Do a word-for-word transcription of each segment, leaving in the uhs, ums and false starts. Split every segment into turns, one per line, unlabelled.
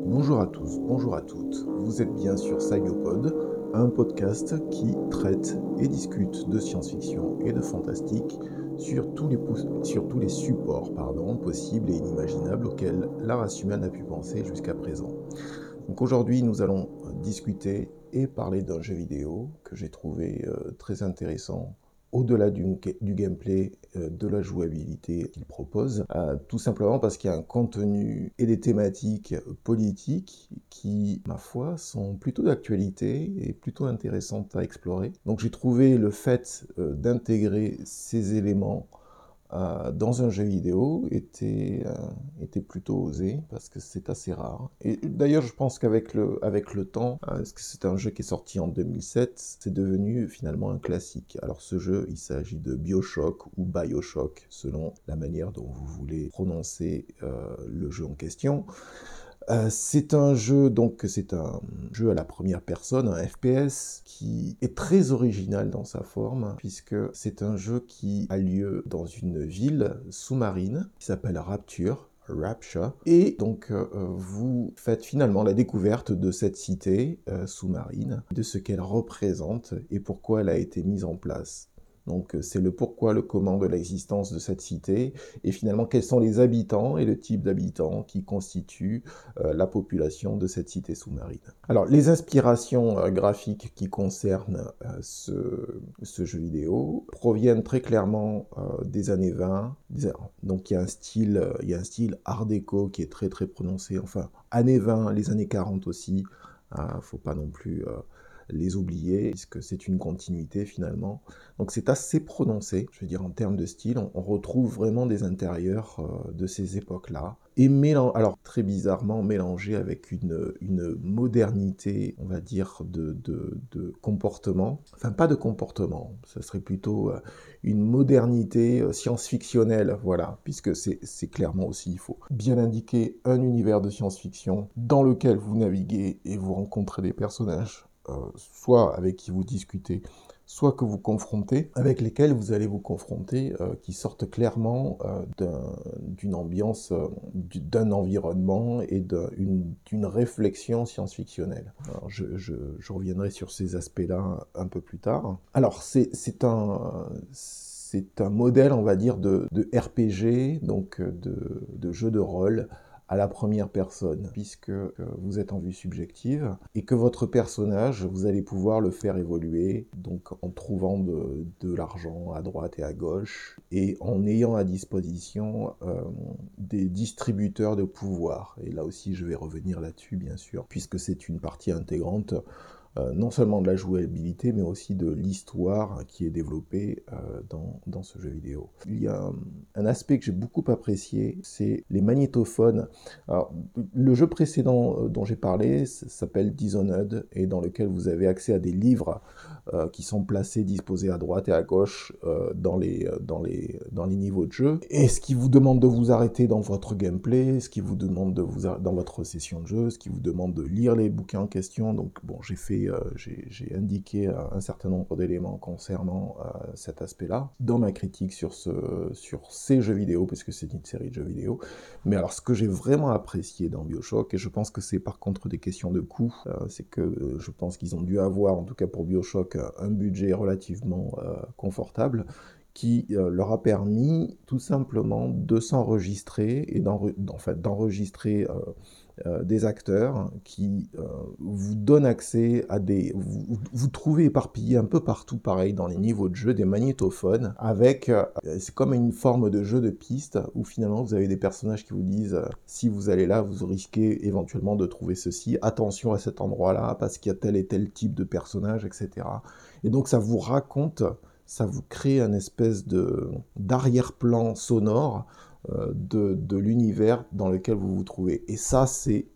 Bonjour à tous, bonjour à toutes. Vous êtes bien sur Sagiopod, un podcast qui traite et discute de science-fiction et de fantastique sur tous les, pos- sur tous les supports pardon, possibles et inimaginables auxquels la race humaine a pu penser jusqu'à présent. Donc aujourd'hui, nous allons discuter et parler d'un jeu vidéo que j'ai trouvé euh, très intéressant au-delà du, du gameplay, euh, de la jouabilité qu'il propose, euh, tout simplement parce qu'il y a un contenu et des thématiques politiques qui, ma foi, sont plutôt d'actualité et plutôt intéressantes à explorer. Donc j'ai trouvé le fait euh, d'intégrer ces éléments euh, dans un jeu vidéo était, euh, était plutôt osé parce que c'est assez rare. Et d'ailleurs, je pense qu'avec le, avec le temps, euh, parce que c'est un jeu qui est sorti en deux mille sept, c'est devenu finalement un classique. Alors ce jeu, il s'agit de BioShock ou BioShock, selon la manière dont vous voulez prononcer euh, le jeu en question. Euh, c'est un jeu, donc c'est un jeu à la première personne, un F P S, qui est très original dans sa forme, puisque c'est un jeu qui a lieu dans une ville sous-marine qui s'appelle Rapture. Rapture. Et donc, euh, vous faites finalement la découverte de cette cité euh, sous-marine, de ce qu'elle représente et pourquoi elle a été mise en place. Donc, c'est le pourquoi, le comment de l'existence de cette cité, et finalement, quels sont les habitants et le type d'habitants qui constituent euh, la population de cette cité sous-marine. Alors, les inspirations euh, graphiques qui concernent euh, ce, ce jeu vidéo proviennent très clairement euh, des années vingt. Donc, il y a un style, euh, il y a un style art déco qui est très très prononcé. Enfin, années vingt, les années quarante aussi. Il ne faut pas non plus euh, les oublier, puisque c'est une continuité finalement. Donc c'est assez prononcé, je veux dire en termes de style, on, on retrouve vraiment des intérieurs euh, de ces époques-là, et mélan- alors très bizarrement mélangé avec une, une modernité, on va dire, de, de, de comportement, enfin pas de comportement, ce serait plutôt euh, une modernité euh, science-fictionnelle, voilà, puisque c'est c'est clairement aussi, il faut bien indiquer, un univers de science-fiction dans lequel vous naviguez et vous rencontrez des personnages euh, soit avec qui vous discutez, soit que vous confrontez, avec lesquels vous allez vous confronter, euh, qui sortent clairement euh, d'un, d'une ambiance, euh, d'un environnement et d'une, d'une réflexion science-fictionnelle. Alors, je, je, je reviendrai sur ces aspects-là un peu plus tard. Alors, c'est, c'est un... C'est un modèle, on va dire, de, de R P G, donc de, de jeu de rôle, à la première personne, puisque euh, vous êtes en vue subjective, et que votre personnage, vous allez pouvoir le faire évoluer, donc en trouvant de, de l'argent à droite et à gauche, et en ayant à disposition euh, des distributeurs de pouvoir. Et là aussi, je vais revenir là-dessus, bien sûr, puisque c'est une partie intégrante euh, non seulement de la jouabilité, mais aussi de l'histoire qui est développée euh, dans, dans ce jeu vidéo. Il y a un, un aspect que j'ai beaucoup apprécié, c'est les magnétophones. Alors, le jeu précédent euh, dont j'ai parlé s'appelle Dishonored, et dans lequel vous avez accès à des livres euh, qui sont placés, disposés à droite et à gauche euh, dans, les, dans, les, dans les niveaux de jeu, et ce qui vous demande de vous arrêter dans votre gameplay, ce qui vous demande de vous arrêter dans votre session de jeu, ce qui vous demande de lire les bouquins en question. Donc bon, j'ai fait, euh, j'ai, j'ai indiqué euh, un certain nombre d'éléments concernant euh, cet aspect-là dans ma critique sur, ce, sur ces jeux vidéo, parce que c'est une série de jeux vidéo. Mais alors, ce que j'ai vraiment apprécié dans BioShock, et je pense que c'est par contre des questions de coût, euh, c'est que euh, je pense qu'ils ont dû avoir, en tout cas pour BioShock, un budget relativement euh, confortable, qui euh, leur a permis tout simplement de s'enregistrer et d'enre- en fait, d'enregistrer euh, euh, des acteurs qui euh, vous donnent accès à des... Vous, vous trouvez éparpillés un peu partout, pareil, dans les niveaux de jeu, des magnétophones, avec... Euh, c'est comme une forme de jeu de piste, où finalement vous avez des personnages qui vous disent euh, si vous allez là, vous risquez éventuellement de trouver ceci, attention à cet endroit-là, parce qu'il y a tel et tel type de personnage, et cetera. Et donc ça vous raconte, ça vous crée un espèce de d'arrière-plan sonore euh, de, de l'univers dans lequel vous vous trouvez. Et ça, c'est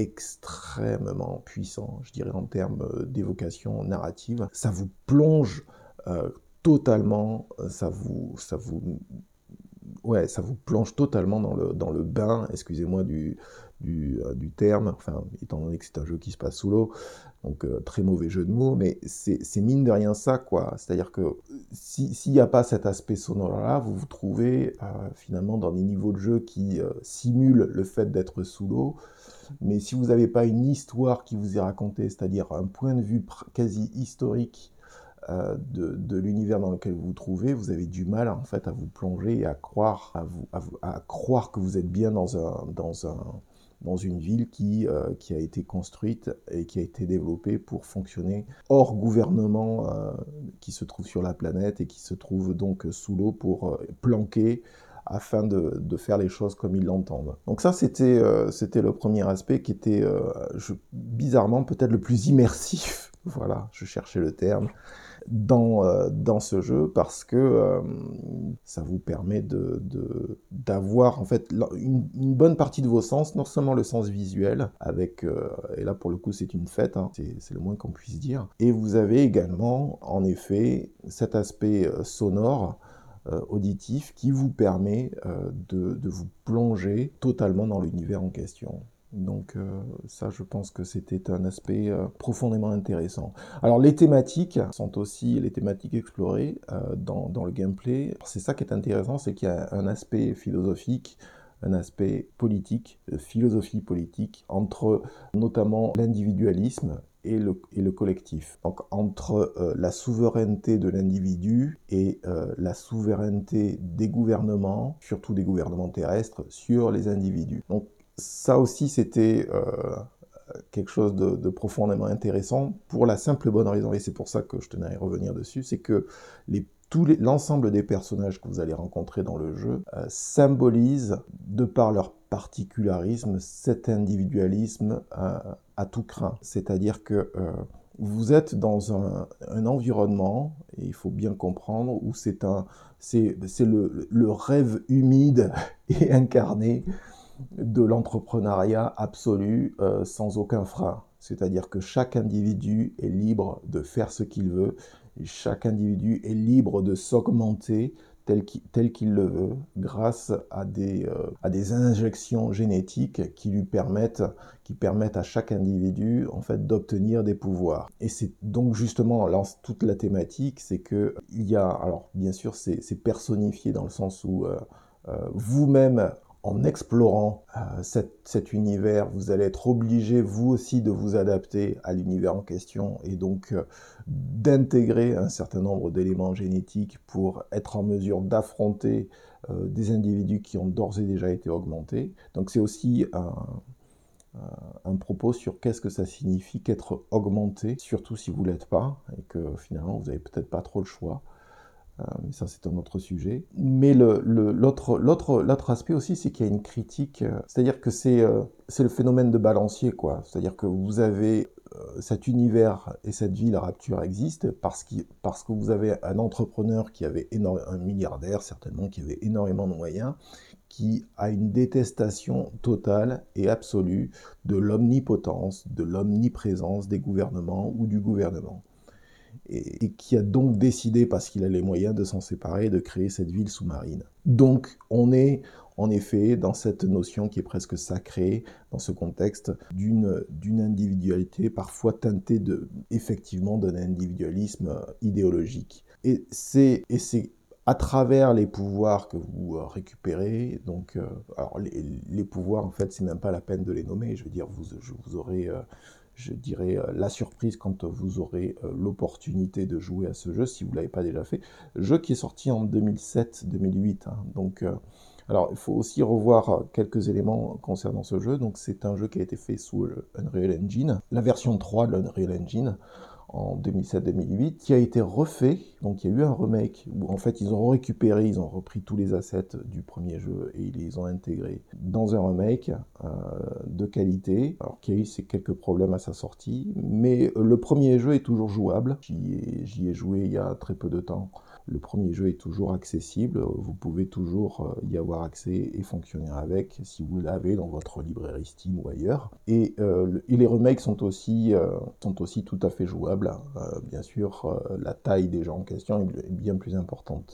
extrêmement puissant, je dirais, en termes d'évocation narrative. Ça vous plonge euh, totalement, ça vous, ça vous ouais, ça vous plonge totalement dans le, dans le bain, excusez-moi du, du, euh, du terme, enfin, étant donné que c'est un jeu qui se passe sous l'eau, donc euh, très mauvais jeu de mots, mais c'est, c'est mine de rien ça, quoi. C'est-à-dire que si, s'il n'y a pas cet aspect sonore-là, vous vous trouvez euh, finalement dans des niveaux de jeu qui euh, simulent le fait d'être sous l'eau, mais si vous n'avez pas une histoire qui vous est racontée, c'est-à-dire un point de vue pr- quasi historique euh, de, de l'univers dans lequel vous vous trouvez, vous avez du mal en fait à vous plonger et à croire, à, vous, à, vous- à croire que vous êtes bien dans, un, dans, un, dans une ville qui, euh, qui a été construite et qui a été développée pour fonctionner hors gouvernement euh, qui se trouve sur la planète et qui se trouve donc sous l'eau pour euh, planquer afin de, de faire les choses comme ils l'entendent. Donc ça, c'était euh, c'était le premier aspect qui était euh, je, bizarrement peut-être le plus immersif. Voilà, je cherchais le terme dans, euh, dans ce jeu parce que euh, ça vous permet de, de, d'avoir en fait une, une bonne partie de vos sens, non seulement le sens visuel, avec, euh, et là pour le coup c'est une fête, hein, c'est, c'est le moins qu'on puisse dire, et vous avez également en effet cet aspect euh, sonore, euh, auditif, qui vous permet euh, de, de vous plonger totalement dans l'univers en question. Donc euh, ça, je pense que c'était un aspect euh, profondément intéressant. Alors les thématiques sont aussi les thématiques explorées euh, dans, dans le gameplay. C'est ça qui est intéressant, c'est qu'il y a un aspect philosophique, un aspect politique, euh, philosophie politique, entre notamment l'individualisme et le, et le collectif. Donc entre euh, la souveraineté de l'individu et euh, la souveraineté des gouvernements, surtout des gouvernements terrestres, sur les individus. Donc ça aussi, c'était euh, quelque chose de, de profondément intéressant pour la simple et bonne raison, et c'est pour ça que je tenais à y revenir dessus, c'est que les, tous les, l'ensemble des personnages que vous allez rencontrer dans le jeu euh, symbolisent, de par leur particularisme, cet individualisme euh, à tout craint. C'est-à-dire que euh, vous êtes dans un, un environnement, et il faut bien comprendre, où c'est, un, c'est, c'est le, le rêve humide et incarné de l'entrepreneuriat absolu euh, sans aucun frein. C'est-à-dire que chaque individu est libre de faire ce qu'il veut, et chaque individu est libre de s'augmenter tel qu'il, tel qu'il le veut, grâce à des, euh, à des injections génétiques qui lui permettent, qui permettent à chaque individu en fait, d'obtenir des pouvoirs. Et c'est donc justement là, toute la thématique, c'est que il y a, alors bien sûr c'est, c'est personnifié dans le sens où euh, euh, vous-même, en explorant euh, cet, cet univers, vous allez être obligé, vous aussi, de vous adapter à l'univers en question et donc euh, d'intégrer un certain nombre d'éléments génétiques pour être en mesure d'affronter euh, des individus qui ont d'ores et déjà été augmentés. Donc c'est aussi un, un propos sur qu'est-ce que ça signifie qu'être augmenté, surtout si vous ne l'êtes pas et que finalement vous n'avez peut-être pas trop le choix. Euh, mais ça, c'est un autre sujet. Mais le, le, l'autre, l'autre, l'autre aspect aussi, c'est qu'il y a une critique. Euh, c'est-à-dire que c'est, euh, c'est le phénomène de balancier, quoi. C'est-à-dire que vous avez euh, cet univers et cette ville Rapture existent parce, qu'il, parce que vous avez un entrepreneur qui avait énorme, un milliardaire certainement, qui avait énormément de moyens, qui a une détestation totale et absolue de l'omnipotence, de l'omniprésence des gouvernements ou du gouvernement. Et, et qui a donc décidé, parce qu'il a les moyens, de s'en séparer et de créer cette ville sous-marine. Donc on est en effet dans cette notion qui est presque sacrée, dans ce contexte d'une, d'une individualité parfois teintée de, effectivement d'un individualisme idéologique. Et c'est, et c'est à travers les pouvoirs que vous récupérez, donc, euh, alors les, les pouvoirs en fait c'est même pas la peine de les nommer, je veux dire vous, je, vous aurez... Euh, je dirais, euh, la surprise quand vous aurez euh, l'opportunité de jouer à ce jeu, si vous ne l'avez pas déjà fait. Jeu qui est sorti en deux mille sept deux mille huit. Hein. Donc, euh, alors, il faut aussi revoir quelques éléments concernant ce jeu. Donc, c'est un jeu qui a été fait sous le Unreal Engine, la version trois de l'Unreal Engine, en deux mille sept deux mille huit, qui a été refait. Donc il y a eu un remake où en fait ils ont récupéré, ils ont repris tous les assets du premier jeu et ils les ont intégrés dans un remake euh, de qualité. Alors qu'il y a eu ces quelques problèmes à sa sortie, mais le premier jeu est toujours jouable. J'y ai, j'y ai joué il y a très peu de temps. Le premier jeu est toujours accessible, vous pouvez toujours y avoir accès et fonctionner avec si vous l'avez dans votre librairie Steam ou ailleurs. Et, euh, et les remakes sont aussi, euh, sont aussi tout à fait jouables. Euh, bien sûr, euh, la taille des gens en question est bien plus importante.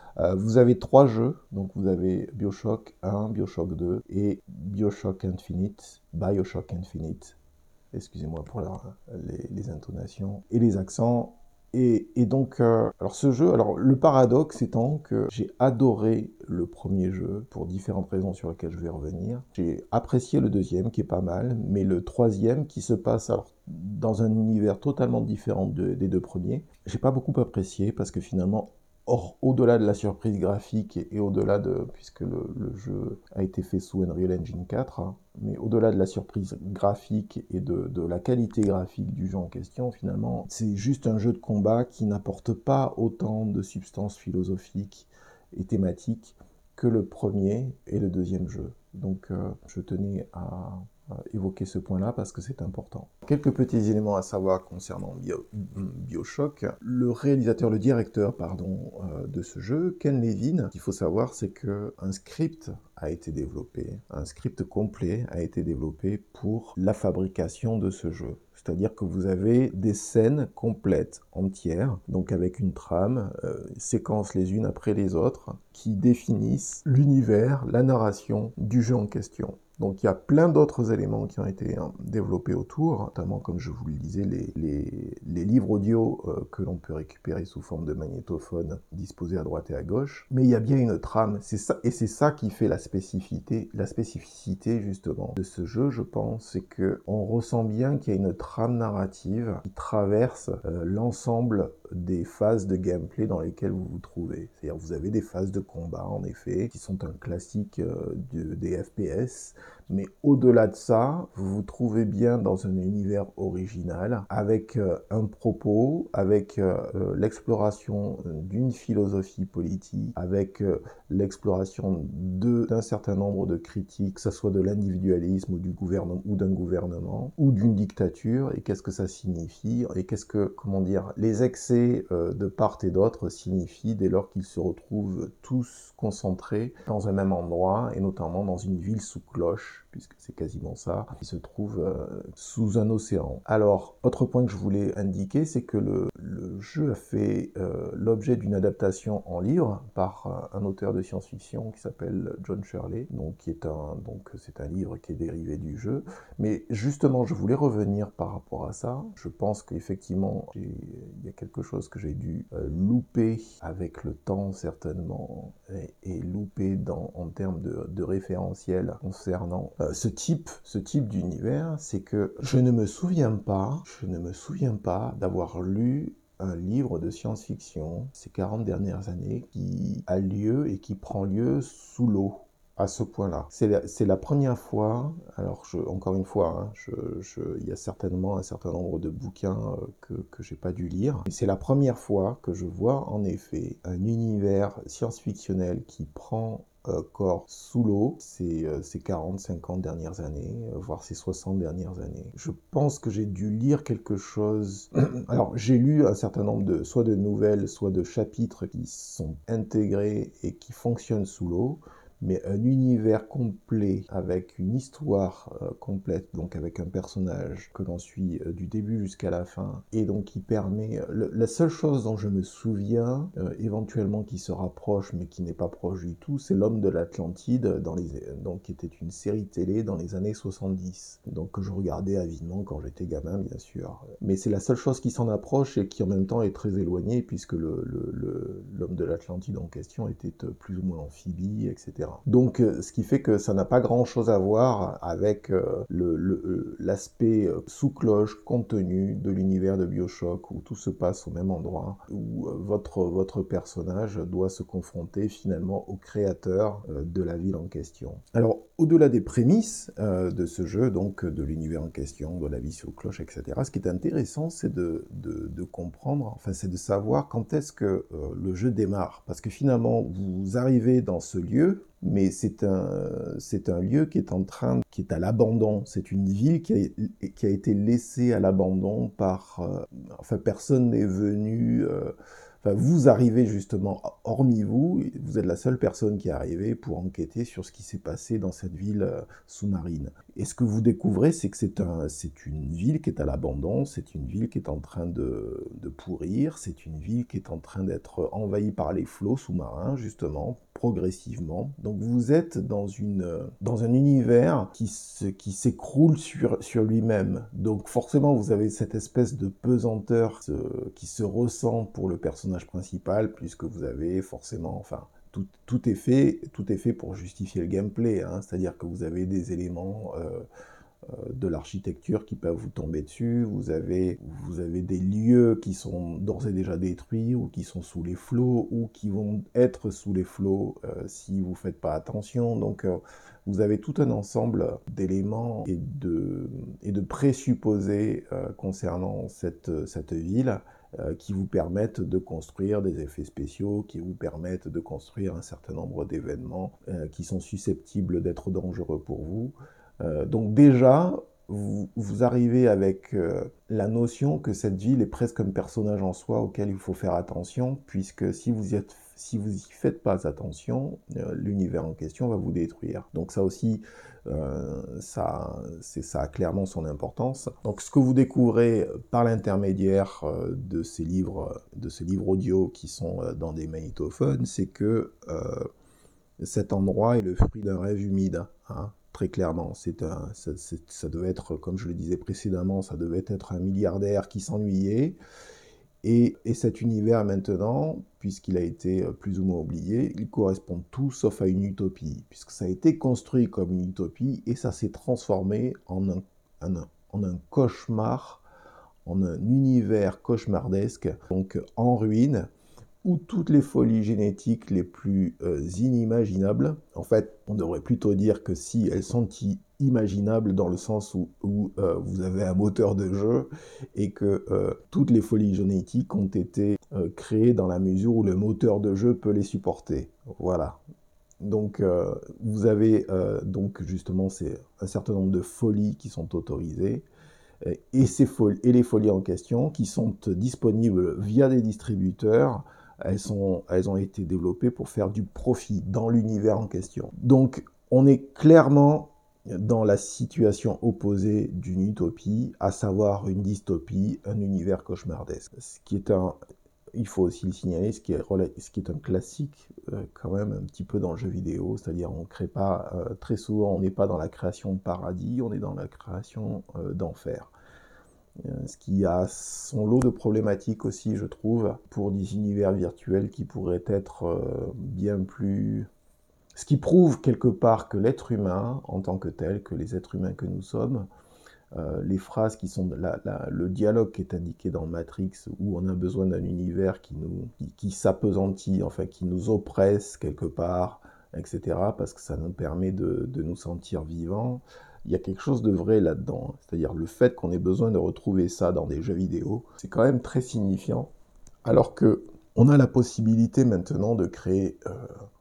Euh, vous avez trois jeux, donc vous avez BioShock un, BioShock deux et BioShock Infinite, BioShock Infinite. Excusez-moi pour la, les, les intonations et les accents. Et, et donc, euh, alors ce jeu, alors le paradoxe étant que j'ai adoré le premier jeu pour différentes raisons sur lesquelles je vais revenir. J'ai apprécié le deuxième qui est pas mal, mais le troisième qui se passe alors dans un univers totalement différent de, des deux premiers, j'ai pas beaucoup apprécié parce que finalement, Or, au-delà de la surprise graphique et, et au-delà de, puisque le, le jeu a été fait sous Unreal Engine quatre, hein, mais au-delà de la surprise graphique et de, de la qualité graphique du jeu en question, finalement, c'est juste un jeu de combat qui n'apporte pas autant de substance philosophique et thématique que le premier et le deuxième jeu. Donc, euh, je tenais à évoquer ce point-là parce que c'est important. Quelques petits éléments à savoir concernant Bio, BioShock. Le réalisateur, le directeur, pardon, euh, de ce jeu, Ken Levine, ce qu'il faut savoir, c'est qu'un script a été développé, un script complet a été développé pour la fabrication de ce jeu. C'est-à-dire que vous avez des scènes complètes, entières, donc avec une trame, euh, séquences les unes après les autres, qui définissent l'univers, la narration du jeu en question. Donc il y a plein d'autres éléments qui ont été hein, développés autour, notamment comme je vous le disais, les, les, les livres audio euh, que l'on peut récupérer sous forme de magnétophone disposés à droite et à gauche. Mais il y a bien une trame, c'est ça, et c'est ça qui fait la spécificité, la spécificité justement de ce jeu, je pense, c'est qu'on ressent bien qu'il y a une trame narrative qui traverse euh, l'ensemble des phases de gameplay dans lesquelles vous vous trouvez. C'est-à-dire vous avez des phases de combat, en effet, qui sont un classique euh, de, des F P S, mais au-delà de ça, vous vous trouvez bien dans un univers original, avec euh, un propos, avec euh, l'exploration d'une philosophie politique, avec euh, l'exploration d'un certain nombre de critiques, que ce soit de l'individualisme ou du gouvernement ou d'un gouvernement, ou d'une dictature, et qu'est-ce que ça signifie, et qu'est-ce que, comment dire, les excès euh, de part et d'autre signifient dès lors qu'ils se retrouvent tous concentrés dans un même endroit, et notamment dans une ville sous cloche, puisque c'est quasiment ça, qui se trouve euh, sous un océan. Alors, autre point que je voulais indiquer, c'est que le, le jeu a fait euh, l'objet d'une adaptation en livre par euh, un auteur de science-fiction qui s'appelle John Shirley, donc qui est un, donc c'est un livre qui est dérivé du jeu. Mais justement, je voulais revenir par rapport à ça. Je pense qu'effectivement, il y a quelque chose que j'ai dû euh, louper avec le temps certainement, et, et louper dans, en termes de, de référentiel concernant euh, ce type, ce type d'univers, c'est que je ne me souviens pas, je ne me souviens pas d'avoir lu un livre de science-fiction ces quarante dernières années qui a lieu et qui prend lieu sous l'eau à ce point-là. C'est la, c'est la première fois, alors je, encore une fois, hein, je, je, il y a certainement un certain nombre de bouquins euh, que, que j'ai pas dû lire, mais c'est la première fois que je vois en effet un univers science-fictionnel qui prend Euh, corps sous l'eau ces, euh, ces quarante, cinquante dernières années, euh, voire ces soixante dernières années. Je pense que j'ai dû lire quelque chose... Alors, j'ai lu un certain nombre de, soit de nouvelles, soit de chapitres qui sont intégrés et qui fonctionnent sous l'eau, mais un univers complet avec une histoire euh, complète, donc avec un personnage que l'on suit euh, du début jusqu'à la fin, et donc qui permet... Le, la seule chose dont je me souviens, euh, éventuellement qui se rapproche, mais qui n'est pas proche du tout, c'est L'Homme de l'Atlantide, dans les, donc, qui était une série télé dans les années soixante-dix, donc que je regardais avidement quand j'étais gamin, bien sûr. Mais c'est la seule chose qui s'en approche et qui en même temps est très éloignée, puisque le, le, le, l'Homme de l'Atlantide en question était plus ou moins amphibie, et cetera. Donc, euh, ce qui fait que ça n'a pas grand-chose à voir avec euh, le, le, l'aspect euh, sous cloche, contenu de l'univers de BioShock, où tout se passe au même endroit, où euh, votre, votre personnage doit se confronter finalement au créateur euh, de la ville en question. Alors, au-delà des prémices euh, de ce jeu, donc de l'univers en question, de la vie sous cloche, et cetera, ce qui est intéressant, c'est de, de, de comprendre, enfin, c'est de savoir quand est-ce que euh, le jeu démarre. Parce que finalement, vous arrivez dans ce lieu, mais c'est un, c'est un lieu qui est en train, qui est à l'abandon. C'est une ville qui a, qui a été laissée à l'abandon par... Euh, enfin, personne n'est venu... Euh, Enfin, vous arrivez justement, hormis vous, vous êtes la seule personne qui est arrivée pour enquêter sur ce qui s'est passé dans cette ville euh, sous-marine. Et ce que vous découvrez, c'est que c'est un, c'est une ville qui est à l'abandon, c'est une ville qui est en train de, de pourrir, c'est une ville qui est en train d'être envahie par les flots sous-marins, justement, progressivement. Donc vous êtes dans, une, dans un univers qui, se, qui s'écroule sur, sur lui-même. Donc forcément, vous avez cette espèce de pesanteur qui se ressent pour le personnage principal, puisque vous avez forcément, enfin, tout, tout est fait, tout est fait pour justifier le gameplay, hein, c'est-à-dire que vous avez des éléments euh, euh, de l'architecture qui peuvent vous tomber dessus, vous avez, vous avez des lieux qui sont d'ores et déjà détruits, ou qui sont sous les flots, ou qui vont être sous les flots euh, si vous ne faites pas attention, donc euh, vous avez tout un ensemble d'éléments et de, et de présupposés euh, concernant cette, cette ville, Euh, qui vous permettent de construire des effets spéciaux, qui vous permettent de construire un certain nombre d'événements euh, qui sont susceptibles d'être dangereux pour vous. Euh, donc déjà, vous, vous arrivez avec euh, la notion que cette ville est presque un personnage en soi auquel il faut faire attention, puisque si vous y êtes si vous y faites pas attention, euh, l'univers en question va vous détruire. Donc ça aussi, euh, ça, c'est, ça a clairement son importance. Donc ce que vous découvrez par l'intermédiaire euh, de ces livres, de ces livres audio qui sont euh, dans des magnétophones, c'est que euh, cet endroit est le fruit d'un rêve humide, hein, très clairement. C'est un, ça, c'est, ça devait être, comme je le disais précédemment, ça devait être un milliardaire qui s'ennuyait. Et, et cet univers maintenant, puisqu'il a été plus ou moins oublié, il correspond tout sauf à une utopie, puisque ça a été construit comme une utopie et ça s'est transformé en un, en un, en un cauchemar, en un univers cauchemardesque, donc en ruine, où toutes les folies génétiques les plus euh, inimaginables, en fait, on devrait plutôt dire que si elles sont imaginables dans le sens où, où euh, vous avez un moteur de jeu et que euh, toutes les folies génétiques ont été euh, créées dans la mesure où le moteur de jeu peut les supporter. Voilà. Donc, euh, vous avez euh, donc justement c'est un certain nombre de folies qui sont autorisées. Et, ces folies, et les folies en question qui sont disponibles via des distributeurs, elles, sont, elles ont été développées pour faire du profit dans l'univers en question. Donc on est clairement dans la situation opposée d'une utopie, à savoir une dystopie, un univers cauchemardesque. Ce qui est un, il faut aussi le signaler, ce qui est, ce qui est un classique euh, quand même un petit peu dans le jeu vidéo, c'est-à-dire on crée pas, euh, très souvent on n'est pas dans la création de paradis, on est dans la création euh, d'enfer. Euh, ce qui a son lot de problématiques aussi, je trouve, pour des univers virtuels qui pourraient être euh, bien plus... Ce qui prouve quelque part que l'être humain, en tant que tel, que les êtres humains que nous sommes, Euh, les phrases qui sont la, la, le dialogue qui est indiqué dans Matrix, où on a besoin d'un univers qui nous qui, qui s'appesantit, enfin qui nous oppresse quelque part, et cetera, parce que ça nous permet de, de nous sentir vivants. Il y a quelque chose de vrai là-dedans, c'est-à-dire le fait qu'on ait besoin de retrouver ça dans des jeux vidéo, c'est quand même très signifiant, alors que on a la possibilité maintenant de créer euh,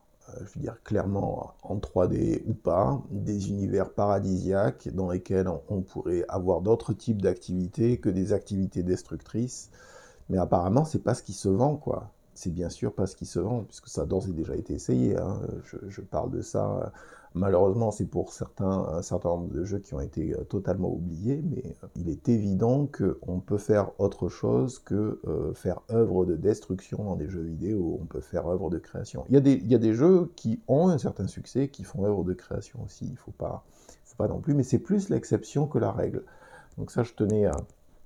je veux dire clairement en trois D ou pas, des univers paradisiaques dans lesquels on pourrait avoir d'autres types d'activités que des activités destructrices. Mais apparemment, c'est pas ce qui se vend, quoi. C'est bien sûr pas ce qui se vend, puisque ça a d'ores et déjà été essayé. Hein. Je, je parle de ça. Malheureusement, c'est pour certains, un certain nombre de jeux qui ont été totalement oubliés, mais il est évident qu'on peut faire autre chose que euh, faire œuvre de destruction dans des jeux vidéo, on peut faire œuvre de création. Il y a des, il y a des jeux qui ont un certain succès, qui font œuvre de création aussi, il ne faut pas, faut pas non plus, mais c'est plus l'exception que la règle. Donc ça, je tenais à,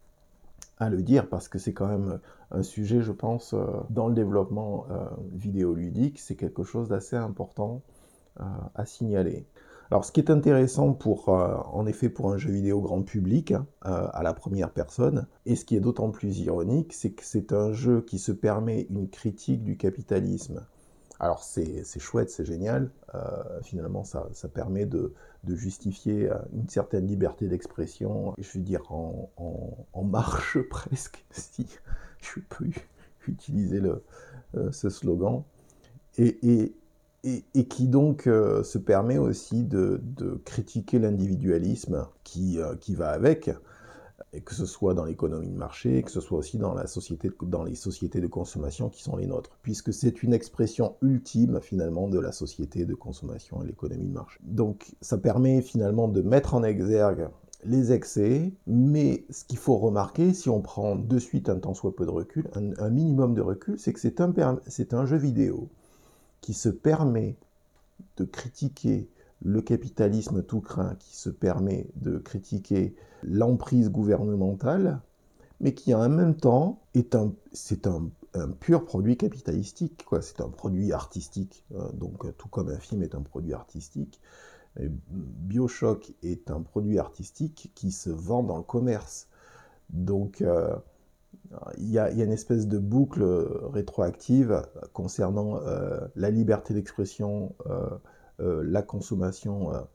à le dire, parce que c'est quand même un sujet, je pense, euh, dans le développement euh, vidéoludique, c'est quelque chose d'assez important à signaler. Alors, ce qui est intéressant pour, euh, en effet, pour un jeu vidéo grand public, euh, à la première personne, et ce qui est d'autant plus ironique, c'est que c'est un jeu qui se permet une critique du capitalisme. Alors, c'est, c'est chouette, c'est génial. Euh, finalement, ça, ça permet de, de justifier une certaine liberté d'expression, je veux dire en, en, en marche presque, si je peux utiliser le, euh, ce slogan. Et, et, Et, et qui donc euh, se permet aussi de, de critiquer l'individualisme qui, euh, qui va avec, et que ce soit dans l'économie de marché, que ce soit aussi dans, la société, dans les sociétés de consommation qui sont les nôtres, puisque c'est une expression ultime finalement de la société de consommation et l'économie de marché. Donc ça permet finalement de mettre en exergue les excès, mais ce qu'il faut remarquer, si on prend de suite un tant soit peu de recul, un, un minimum de recul, c'est que c'est un, c'est un jeu vidéo qui se permet de critiquer le capitalisme tout craint, qui se permet de critiquer l'emprise gouvernementale, mais qui en même temps est un, c'est un, un pur produit capitalistique, quoi. C'est un produit artistique, donc tout comme un film est un produit artistique. Et BioShock est un produit artistique qui se vend dans le commerce. Donc euh, il y, y a une espèce de boucle rétroactive concernant euh, la liberté d'expression, euh, euh, la consommation euh,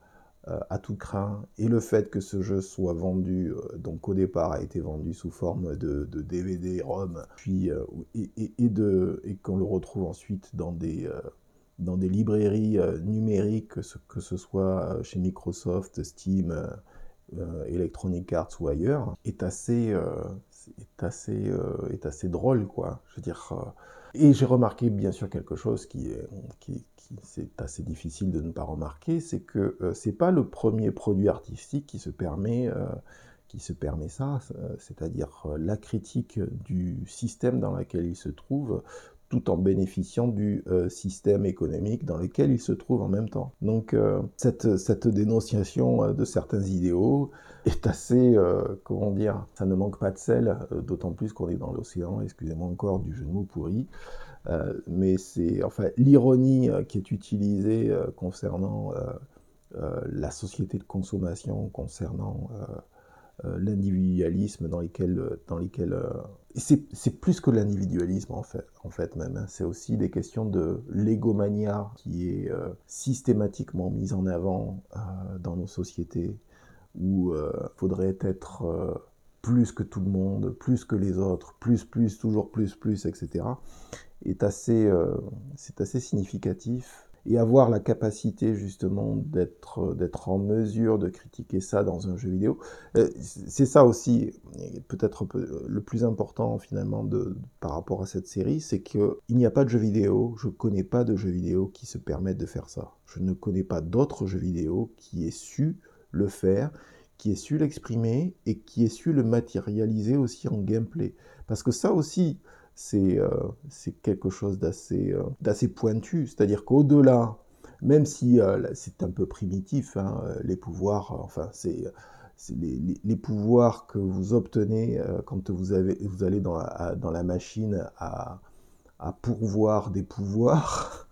à tout craint, et le fait que ce jeu soit vendu, euh, donc au départ a été vendu sous forme de, de D V D ROM, puis, euh, et, et, et, de, et qu'on le retrouve ensuite dans des, euh, dans des librairies euh, numériques, que ce, que ce soit chez Microsoft, Steam, euh, euh, Electronic Arts ou ailleurs, est assez, euh, est assez, euh, est assez drôle, quoi. Je veux dire... Euh, et j'ai remarqué bien sûr quelque chose qui est, qui, qui c'est assez difficile de ne pas remarquer, c'est que euh, c'est pas le premier produit artistique qui se permet, euh, qui se permet ça, euh, c'est-à-dire euh, la critique du système dans lequel il se trouve, tout en bénéficiant du euh, système économique dans lequel il se trouve en même temps. Donc euh, cette, cette dénonciation euh, de certains idéaux est assez, euh, comment dire, ça ne manque pas de sel, euh, d'autant plus qu'on est dans l'océan, excusez-moi encore du jeu de mots pourri, euh, mais c'est, enfin, l'ironie euh, qui est utilisée euh, concernant euh, euh, la société de consommation, concernant euh, euh, l'individualisme dans lesquels, dans lesquels euh, c'est, c'est plus que l'individualisme en fait, en fait même, hein, c'est aussi des questions de l'égomania qui est euh, systématiquement mise en avant euh, dans nos sociétés, où il euh, faudrait être euh, plus que tout le monde, plus que les autres, plus, plus, toujours plus, plus, et cetera, est assez, euh, c'est assez significatif. Et avoir la capacité justement d'être, d'être en mesure de critiquer ça dans un jeu vidéo, euh, c'est ça aussi, peut-être le plus important finalement de, par rapport à cette série, c'est qu'il n'y a pas de jeu vidéo, je ne connais pas de jeu vidéo qui se permettent de faire ça. Je ne connais pas d'autres jeux vidéo qui aient su le faire, qui aient su l'exprimer et qui aient su le matérialiser aussi en gameplay. Parce que ça aussi, c'est, euh, c'est quelque chose d'assez, euh, d'assez pointu, c'est-à-dire qu'au-delà, même si euh, c'est un peu primitif, hein, les pouvoirs, euh, enfin, c'est, c'est les, les, les pouvoirs que vous obtenez euh, quand vous, avez, vous allez dans la, dans la machine à, à pourvoir des pouvoirs,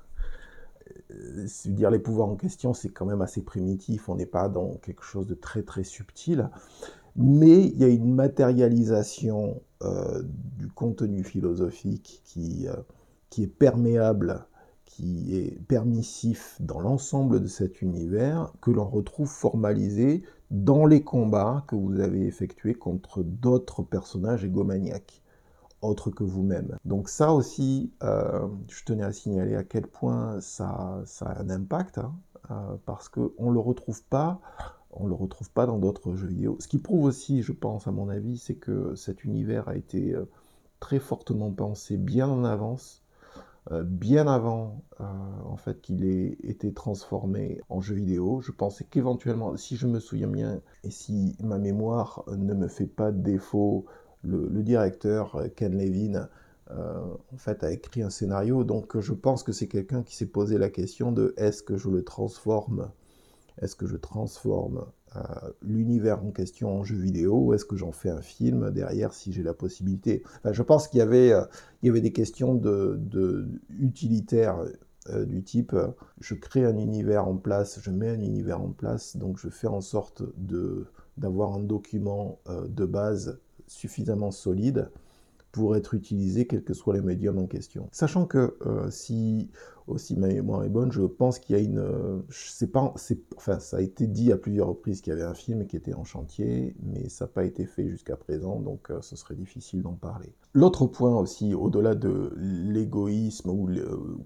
dire les pouvoirs en question, c'est quand même assez primitif, on n'est pas dans quelque chose de très très subtil, mais il y a une matérialisation euh, du contenu philosophique qui, euh, qui est perméable, qui est permissif dans l'ensemble de cet univers, que l'on retrouve formalisé dans les combats que vous avez effectués contre d'autres personnages égomaniaques, autres que vous-même. Donc ça aussi, euh, je tenais à signaler à quel point ça, ça a un impact, hein, euh, parce qu'on ne le retrouve pas on ne le retrouve pas dans d'autres jeux vidéo. Ce qui prouve aussi, je pense, à mon avis, c'est que cet univers a été euh, très fortement pensé bien en avance, euh, bien avant euh, en fait, qu'il ait été transformé en jeu vidéo. Je pensais qu'éventuellement, si je me souviens bien, et si ma mémoire ne me fait pas défaut, le, le directeur, Ken Levine, euh, en fait, a écrit un scénario. Donc je pense que c'est quelqu'un qui s'est posé la question de est-ce que je le transforme Est-ce que je transforme euh, l'univers en question en jeu vidéo ou est-ce que j'en fais un film derrière si j'ai la possibilité? Enfin, je pense qu'il y avait, euh, il y avait des questions de, de utilitaires euh, du type euh, je crée un univers en place, je mets un univers en place, donc je fais en sorte de, d'avoir un document euh, de base suffisamment solide pour être utilisé quel que soit le médium en question. Sachant que euh, si aussi ma mémoire est bonne, je pense qu'il y a une... euh, je sais pas, c'est, enfin, ça a été dit à plusieurs reprises qu'il y avait un film qui était en chantier, mais ça n'a pas été fait jusqu'à présent, donc euh, ce serait difficile d'en parler. L'autre point aussi, au-delà de l'égoïsme ou le-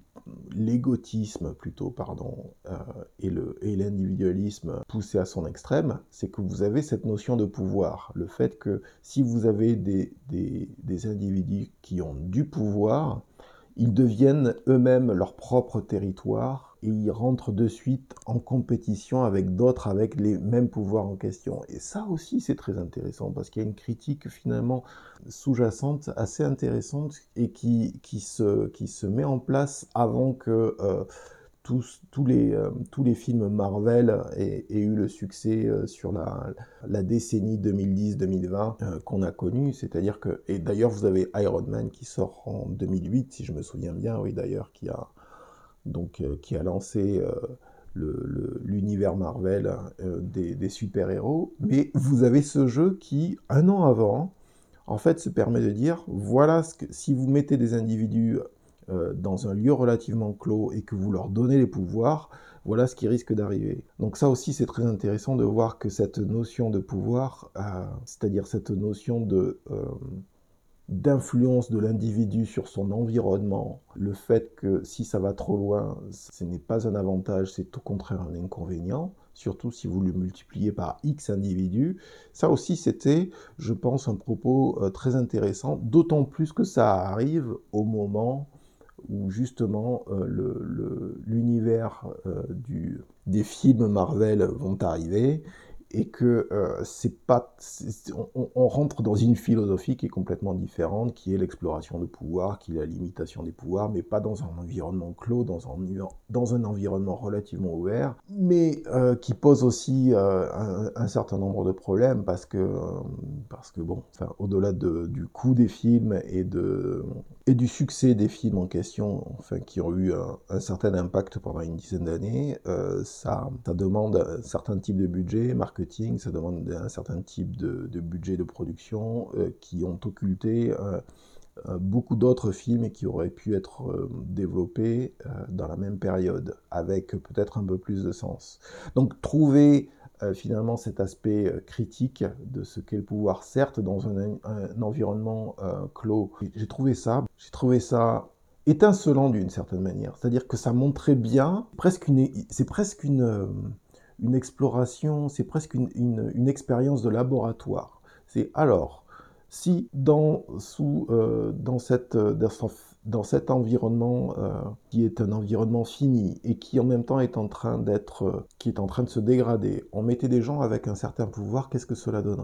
l'égotisme plutôt, pardon, euh, et le et l'individualisme poussé à son extrême, c'est que vous avez cette notion de pouvoir. Le fait que si vous avez des, des, des individus qui ont du pouvoir, ils deviennent eux-mêmes leur propre territoire et ils rentrent de suite en compétition avec d'autres avec les mêmes pouvoirs en question. Et ça aussi, c'est très intéressant parce qu'il y a une critique finalement sous-jacente assez intéressante et qui, qui, se, qui se met en place avant que euh, tous, tous, les, euh, tous les films Marvel aient, aient eu le succès euh, sur la, la décennie deux mille dix deux mille vingt euh, qu'on a connue. C'est-à-dire que, et d'ailleurs vous avez Iron Man qui sort en deux mille huit, si je me souviens bien, oui d'ailleurs, qui a, donc, euh, qui a lancé euh, le, le, l'univers Marvel euh, des, des super-héros. Mais vous avez ce jeu qui, un an avant, en fait, se permet de dire, voilà, ce que, si vous mettez des individus euh, dans un lieu relativement clos et que vous leur donnez les pouvoirs, voilà ce qui risque d'arriver. Donc ça aussi, c'est très intéressant de voir que cette notion de pouvoir, euh, c'est-à-dire cette notion de... Euh, d'influence de l'individu sur son environnement, le fait que si ça va trop loin, ce n'est pas un avantage, c'est au contraire un inconvénient, surtout si vous le multipliez par X individus, ça aussi c'était, je pense, un propos euh, très intéressant, d'autant plus que ça arrive au moment où justement euh, le, le, l'univers euh, du, des films Marvel vont arriver et que euh, c'est pas, c'est, on, on rentre dans une philosophie qui est complètement différente, qui est l'exploration de pouvoir, qui est la limitation des pouvoirs, mais pas dans un environnement clos, dans un, dans un environnement relativement ouvert, mais euh, qui pose aussi euh, un, un certain nombre de problèmes parce que, euh, parce que bon, enfin, au-delà de, du coût des films et de et du succès des films en question, enfin, qui ont eu un, un certain impact pendant une dizaine d'années, euh, ça, ça demande un certain type de budget marketing, ça demande un certain type de, de budget de production euh, qui ont occulté euh, euh, beaucoup d'autres films qui auraient pu être euh, développés euh, dans la même période, avec peut-être un peu plus de sens. Donc trouver euh, finalement cet aspect euh, critique de ce qu'est le pouvoir, certes dans un, un environnement euh, clos, j'ai trouvé ça, j'ai trouvé ça étincelant d'une certaine manière. C'est-à-dire que ça montrait bien, presque une, c'est presque une, euh, une exploration, c'est presque une, une, une expérience de laboratoire. C'est alors, si dans, sous, euh, dans, cette, dans, dans cet environnement euh, qui est un environnement fini et qui en même temps est en train d'être, euh, qui est en train de se dégrader, on mettait des gens avec un certain pouvoir, qu'est-ce que cela donnerait ?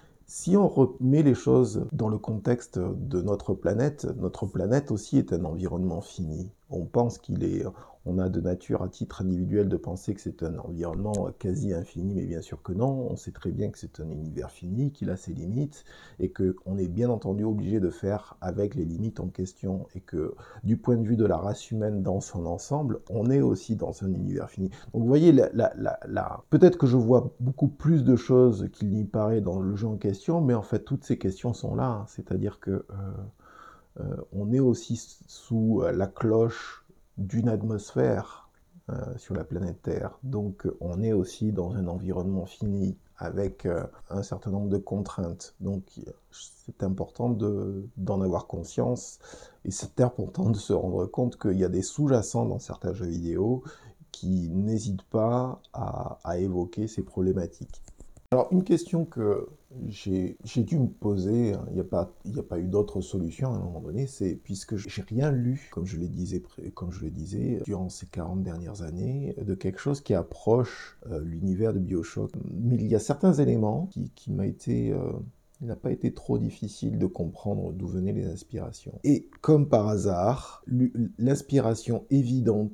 Si on remet les choses dans le contexte de notre planète, notre planète aussi est un environnement fini. On pense qu'il est, on a de nature à titre individuel de penser que c'est un environnement quasi infini, mais bien sûr que non. On sait très bien que c'est un univers fini, qu'il a ses limites, et qu'on est bien entendu obligé de faire avec les limites en question, et que du point de vue de la race humaine dans son ensemble, on est aussi dans un univers fini. Donc vous voyez, la, la, la, la... peut-être que je vois beaucoup plus de choses qu'il n'y paraît dans le jeu en question, mais en fait toutes ces questions sont là, hein. C'est-à-dire que euh, euh, on est aussi sous la cloche d'une atmosphère euh, sur la planète Terre. Donc on est aussi dans un environnement fini avec euh, un certain nombre de contraintes. Donc c'est important de, d'en avoir conscience et c'est important de se rendre compte qu'il y a des sous-jacents dans certains jeux vidéo qui n'hésitent pas à, à évoquer ces problématiques. Alors, une question que j'ai, j'ai dû me poser, hein, il n'y a pas, il n'y a pas eu d'autre solution à un moment donné, c'est puisque j'ai rien lu, comme je le disais, comme je le disais, durant ces quarante dernières années, de quelque chose qui approche euh, l'univers de BioShock. Mais il y a certains éléments qui, qui m'a été... Euh, il n'a pas été trop difficile de comprendre d'où venaient les inspirations. Et comme par hasard, l'inspiration évidente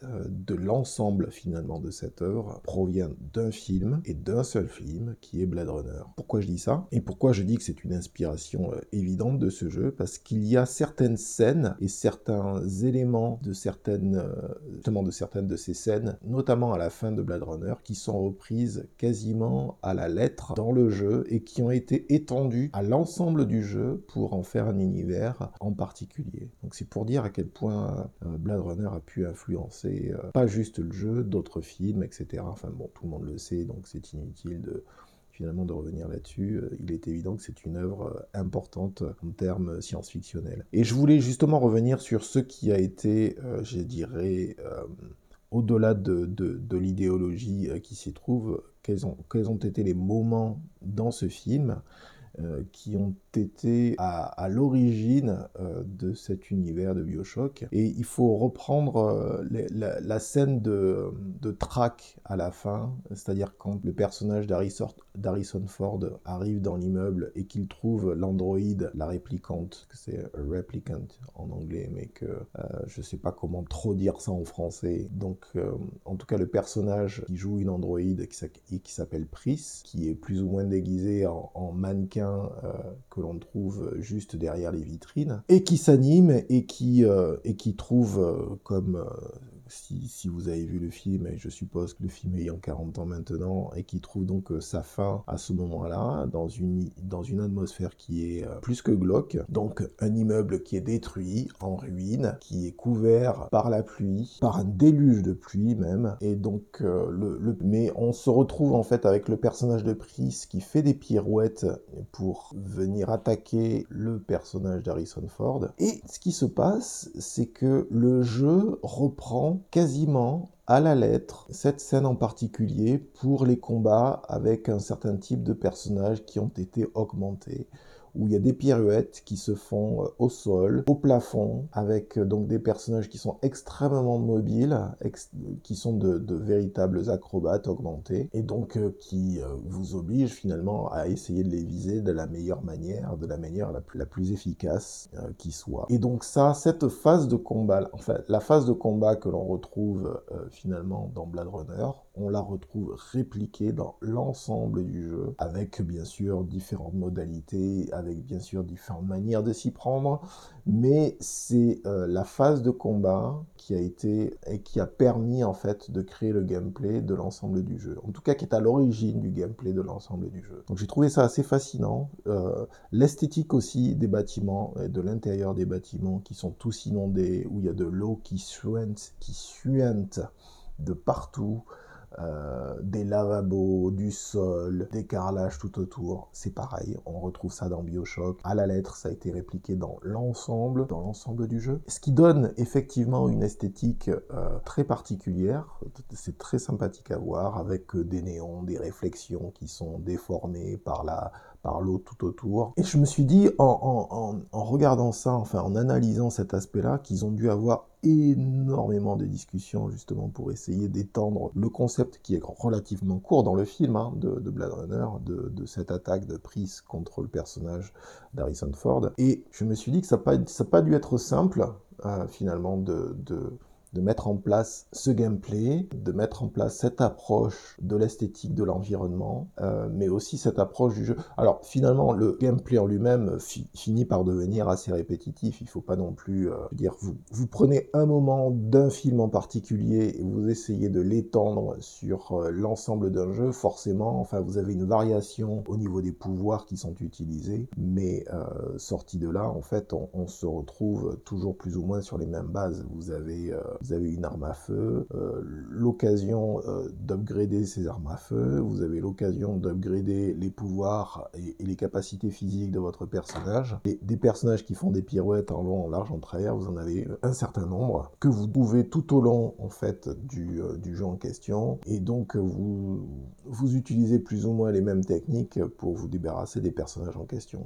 euh, de l'ensemble finalement de cette œuvre provient d'un film et d'un seul film qui est Blade Runner. Pourquoi je dis ça? Et pourquoi je dis que c'est une inspiration euh, évidente de ce jeu? Parce qu'il y a certaines scènes et certains éléments de certaines, euh, justement de certaines de ces scènes, notamment à la fin de Blade Runner, qui sont reprises quasiment à la lettre dans le jeu et qui ont été étendues à l'ensemble du jeu pour en faire un univers en particulier. Donc c'est pour dire à quel point euh, Blade Runner a pu influencer euh, pas juste le jeu, d'autres films, et cetera. Enfin bon, tout le monde le sait, donc c'est inutile de finalement de revenir là-dessus. Il est évident que c'est une œuvre importante en termes science-fictionnels. Et je voulais justement revenir sur ce qui a été, euh, je dirais, euh, au-delà de, de, de l'idéologie euh, qui s'y trouve, quels ont, quels ont été les moments dans ce film euh, qui ont été à, à l'origine euh, de cet univers de BioShock. Et il faut reprendre euh, les, la, la scène de, de track à la fin, c'est-à-dire quand le personnage d'Harrison Ford arrive dans l'immeuble et qu'il trouve l'androïde, la réplicante, que c'est replicant en anglais, mais que euh, je ne sais pas comment trop dire ça en français. Donc, euh, en tout cas, le personnage qui joue une androïde qui, qui s'appelle Pris, qui est plus ou moins déguisé en, en mannequin euh, que l'on trouve juste derrière les vitrines, et qui s'anime et qui, euh, et qui trouve euh, comme... Euh, Si, si vous avez vu le film, et je suppose que le film ayant quarante ans maintenant, et qui trouve donc euh, sa fin à ce moment-là, dans une, dans une atmosphère qui est euh, plus que glauque. Donc un immeuble qui est détruit, en ruine, qui est couvert par la pluie, par un déluge de pluie même, et donc euh, le, le... mais on se retrouve en fait avec le personnage de Pris qui fait des pirouettes pour venir attaquer le personnage d'Harrison Ford. Et ce qui se passe, c'est que le jeu reprend quasiment à la lettre cette scène en particulier pour les combats avec un certain type de personnages qui ont été augmentés, où il y a des pirouettes qui se font au sol, au plafond, avec donc des personnages qui sont extrêmement mobiles, ex- qui sont de, de véritables acrobates augmentés, et donc euh, qui euh, vous obligent finalement à essayer de les viser de la meilleure manière, de la manière la plus, la plus efficace euh, qui soit. Et donc ça, cette phase de combat, enfin la phase de combat que l'on retrouve euh, finalement dans Blade Runner, on la retrouve répliquée dans l'ensemble du jeu, avec bien sûr différentes modalités, avec bien sûr différentes manières de s'y prendre, mais c'est euh, la phase de combat qui a été et qui a permis en fait de créer le gameplay de l'ensemble du jeu, en tout cas qui est à l'origine du gameplay de l'ensemble du jeu. Donc j'ai trouvé ça assez fascinant, euh, l'esthétique aussi des bâtiments, et de l'intérieur des bâtiments qui sont tous inondés, où il y a de l'eau qui suinte, qui suinte de partout, Euh, des lavabos, du sol, des carrelages tout autour, c'est pareil, on retrouve ça dans BioShock, à la lettre, ça a été répliqué dans l'ensemble, dans l'ensemble du jeu, ce qui donne effectivement une esthétique euh, très particulière, c'est très sympathique à voir, avec des néons, des réflexions qui sont déformées par la par l'eau tout autour. Et je me suis dit, en, en, en, en regardant ça, enfin en analysant cet aspect-là, qu'ils ont dû avoir énormément de discussions justement pour essayer d'étendre le concept qui est relativement court dans le film hein, de, de Blade Runner, de, de cette attaque de Pris contre le personnage d'Harrison Ford. Et je me suis dit que ça n'a pas, ça pas dû être simple euh, finalement de... de de mettre en place ce gameplay, de mettre en place cette approche de l'esthétique de l'environnement, euh, mais aussi cette approche du jeu. Alors finalement, le gameplay en lui-même fi- finit par devenir assez répétitif, il ne faut pas non plus euh, dire, vous, vous prenez un moment d'un film en particulier et vous essayez de l'étendre sur euh, l'ensemble d'un jeu, forcément, enfin vous avez une variation au niveau des pouvoirs qui sont utilisés, mais euh, sorti de là, en fait, on, on se retrouve toujours plus ou moins sur les mêmes bases. Vous avez... Euh, Vous avez une arme à feu, euh, l'occasion euh, d'upgrader ces armes à feu, vous avez l'occasion d'upgrader les pouvoirs et, et les capacités physiques de votre personnage. Et des personnages qui font des pirouettes en long, en large, en travers, vous en avez un certain nombre que vous trouvez tout au long en fait du, euh, du jeu en question. Et donc vous, vous utilisez plus ou moins les mêmes techniques pour vous débarrasser des personnages en question, quoi.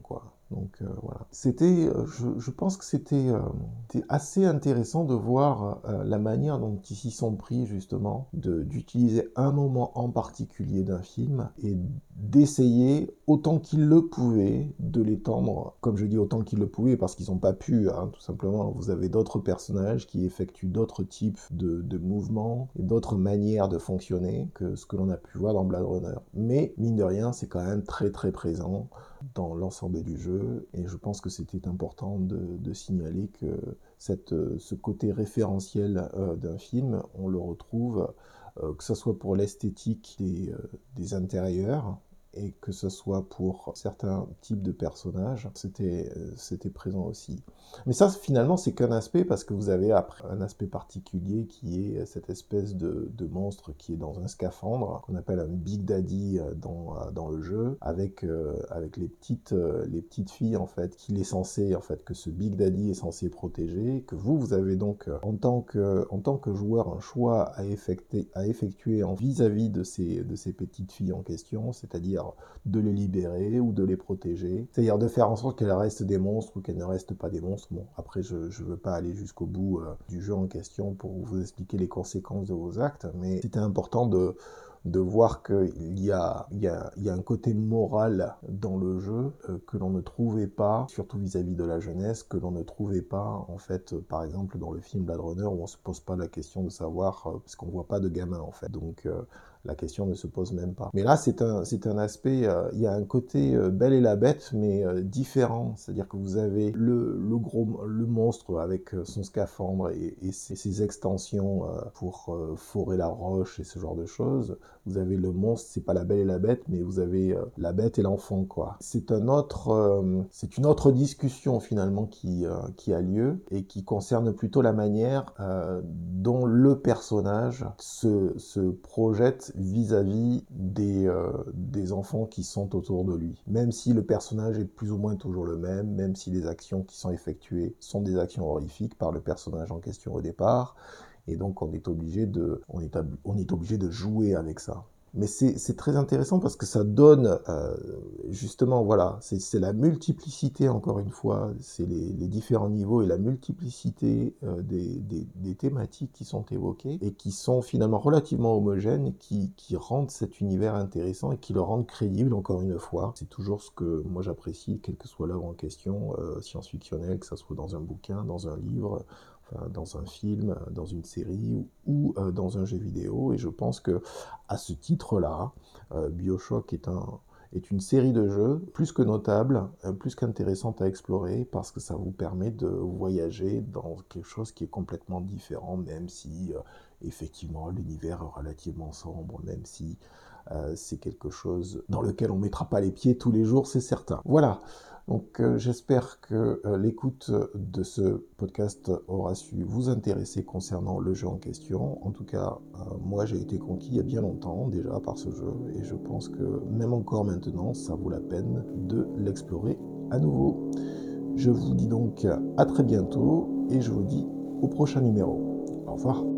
Donc euh, voilà. C'était, euh, je, je pense que c'était euh, c'était assez intéressant de voir euh, la manière dont ils s'y sont pris justement, de, d'utiliser un moment en particulier d'un film et d'essayer autant qu'ils le pouvaient de l'étendre, comme je dis autant qu'ils le pouvaient parce qu'ils n'ont pas pu, hein, tout simplement. Vous avez d'autres personnages qui effectuent d'autres types de, de mouvements et d'autres manières de fonctionner que ce que l'on a pu voir dans Blade Runner. Mais mine de rien, c'est quand même très très présent dans l'ensemble du jeu, et je pense que c'était important de, de signaler que cette, ce côté référentiel euh, d'un film, on le retrouve, euh, que ce soit pour l'esthétique des, euh, des intérieurs, et que ce soit pour certains types de personnages, c'était, euh, c'était présent aussi. Mais ça, finalement, c'est qu'un aspect, parce que vous avez après un aspect particulier qui est cette espèce de, de monstre qui est dans un scaphandre, qu'on appelle un Big Daddy dans, dans le jeu, avec, euh, avec les, petites, euh, les petites filles, en fait, qu'il est censé, en fait, que ce Big Daddy est censé protéger, que vous, vous avez donc, en tant que, en tant que joueur, un choix à effectuer, à effectuer en vis-à-vis de ces, de ces petites filles en question, c'est-à-dire de les libérer ou de les protéger, c'est-à-dire de faire en sorte qu'elles restent des monstres ou qu'elles ne restent pas des monstres. Bon, après, je ne veux pas aller jusqu'au bout euh, du jeu en question pour vous expliquer les conséquences de vos actes, mais c'était important de, de voir qu'il y a, il y, a, il y a un côté moral dans le jeu euh, que l'on ne trouvait pas, surtout vis-à-vis de la jeunesse, que l'on ne trouvait pas, en fait, euh, par exemple, dans le film Blade Runner, où on se pose pas la question de savoir, euh, parce qu'on voit pas de gamin, en fait. Donc, euh, la question ne se pose même pas. Mais là, c'est un, c'est un aspect, euh, il y a un côté euh, Belle et la Bête, mais euh, différent. C'est-à-dire que vous avez le, le gros, le monstre avec son scaphandre et, et ses, ses extensions euh, pour euh, forer la roche et ce genre de choses. Vous avez le monstre, c'est pas la Belle et la Bête, mais vous avez euh, la Bête et l'enfant, quoi. C'est un autre, euh, c'est une autre discussion finalement qui, euh, qui a lieu et qui concerne plutôt la manière euh, dont le personnage se, se projette vis-à-vis des, euh, des enfants qui sont autour de lui. Même si le personnage est plus ou moins toujours le même, même si les actions qui sont effectuées sont des actions horrifiques par le personnage en question au départ, et donc on est obligé de, on est, on est obligé de jouer avec ça. Mais c'est très intéressant parce que ça donne, euh, justement, voilà, c'est la multiplicité, encore une fois, c'est les, les différents niveaux et la multiplicité euh, des, des, des thématiques qui sont évoquées et qui sont finalement relativement homogènes, qui, qui rendent cet univers intéressant et qui le rendent crédible, encore une fois. C'est toujours ce que moi j'apprécie, quelle que soit l'œuvre en question, euh, science-fictionnelle, que ça soit dans un bouquin, dans un livre, dans un film, dans une série ou euh, dans un jeu vidéo. Et je pense que à ce titre-là, euh, BioShock est, un, est une série de jeux plus que notable, euh, plus qu'intéressante à explorer parce que ça vous permet de voyager dans quelque chose qui est complètement différent, même si euh, effectivement l'univers est relativement sombre, même si euh, c'est quelque chose dans lequel on ne mettra pas les pieds tous les jours, c'est certain. Voilà. Donc euh, j'espère que euh, l'écoute de ce podcast aura su vous intéresser concernant le jeu en question. En tout cas, euh, moi j'ai été conquis il y a bien longtemps déjà par ce jeu et je pense que même encore maintenant, ça vaut la peine de l'explorer à nouveau. Je vous dis donc à très bientôt et je vous dis au prochain numéro. Au revoir.